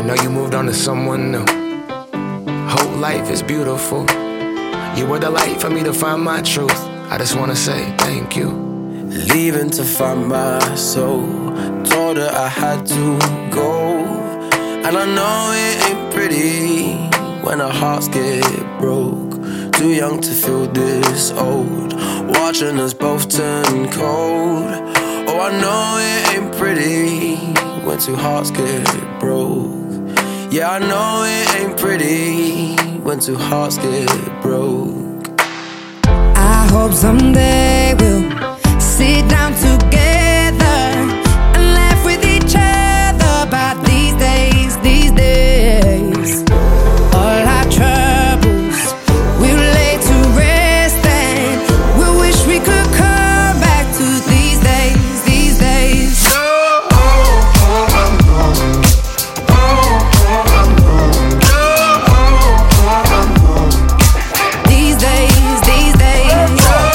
know you moved on to someone new. Whole life is beautiful. You were the light for me to find my truth. I just wanna say thank you. Leaving to find my soul. Told her I had to go. And I know it ain't pretty when our hearts get broke. Too young to feel this old, watching us both turn cold. Oh, I know it ain't pretty when two hearts get broke. Yeah, I know it ain't pretty when two hearts get broke. I hope someday we'll sit down together and laugh with each other about these days, these days. All our troubles we'll lay to rest, and we wish we could come back to these days, these days. These days, these days.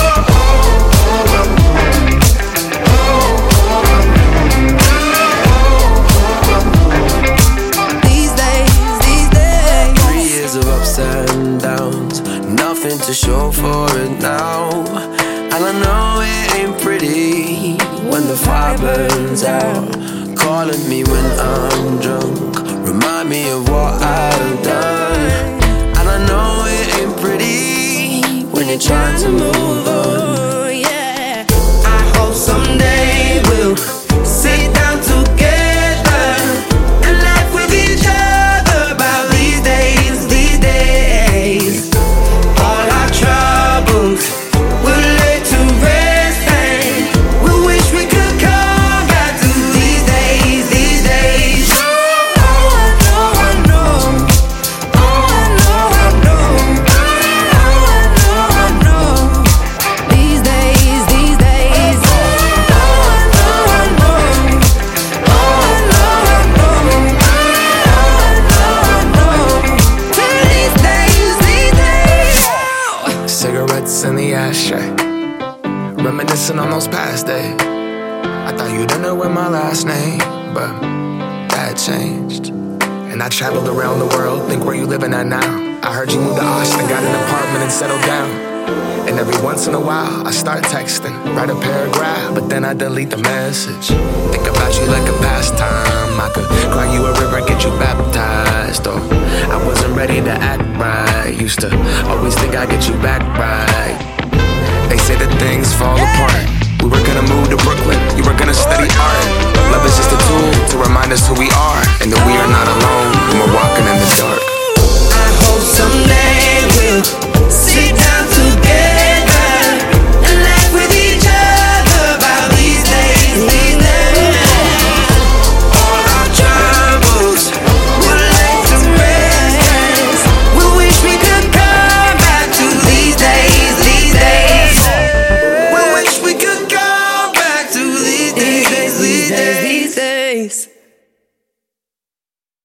These days, these days. 3 years of ups and downs, nothing to show for it now. And I know it ain't pretty when the fire burns out. Calling me when I'm drunk, remind me of what I've done. And I know it ain't pretty when you're trying to move on. Oh, yeah. I hope someday we'll sit down together and laugh with each other about these days, these days. All our troubles we'll lay to rest, and we wish we could come back to these days, these days. Oh, I know, I know. Oh, I know, I know. Oh, I know, I know. These days, these days. Oh, I know, I know. Oh, I know, I know. Oh, I know, I know. These days, these days. Cigarettes in the ashtray, reminiscing on those past days. I thought you didn't know my last name, but that changed. And I traveled around the world, think where you living at now. I heard you moved to Austin, got an apartment and settled down. And every once in a while, I start texting, write a paragraph, but then I delete the message. Think about you like a pastime. I could cry you a river, get you baptized. Or I wasn't ready to act right. Used to always think I'd get you back right. They say that things fall apart. We were gonna move to Brooklyn, you were gonna study art. Love is just a tool to remind us who we are, and that we are not alone.